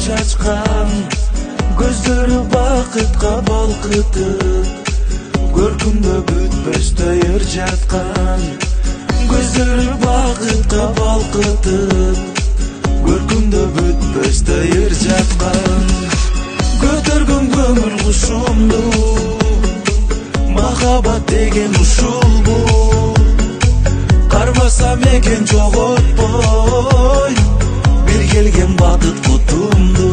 чачкан, көздөрү бакытка балкытып, көркүмдө бүтпөстөй ыр жаткан. Көздөрү бакытка балкытып, көркүмдө бүтпөстөй ыр жаткан. Көтөргөн көңүл кушумду, махабат деген ушулбу. Кармасам экен жоготпой, бир келген бакыт кутумду.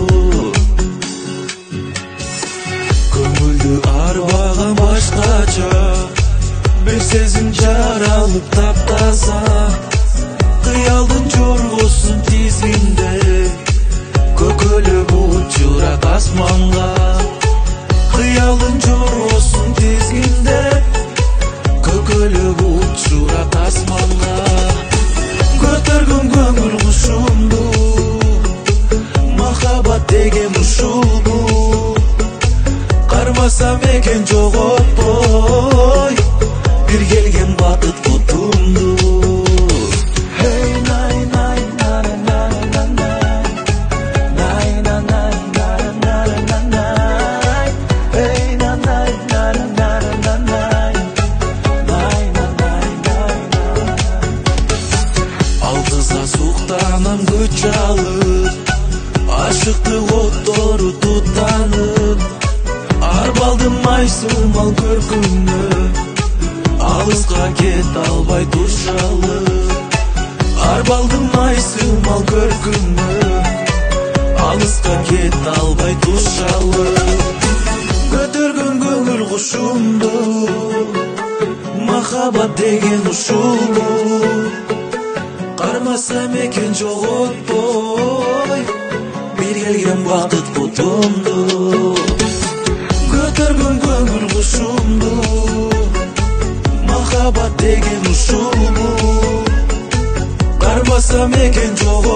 Көңүлдү арбаган башкача, бир сезим жаралып таптаса. Кыялдын жоргосун тизгинде, көкөлөп учурат асманга. Кыялдын жоргосун тизгинде, көкөлөп учурат асманга. Көтөргөн көңүл кушумду, махабат деген ушулбу. Кармасам экен жоготпой, бир келген бакыт кутумду. Суктанам күч алып, ашыктык оттору тутанып. Арбалдым майсымал көркүмдө, алыска кете албай тушалып. Арбалдым майсымал көркүмдө, алыска кете албай тушалып. Көтөргөн көңүл кушумду, махабат деген ушулбу. Кармасам экен жоготпой, бир келген бакыт кутумду. Көтөргөн көңүл кушумду, махабат деген ушулбу. Кармасам экен жоготпой.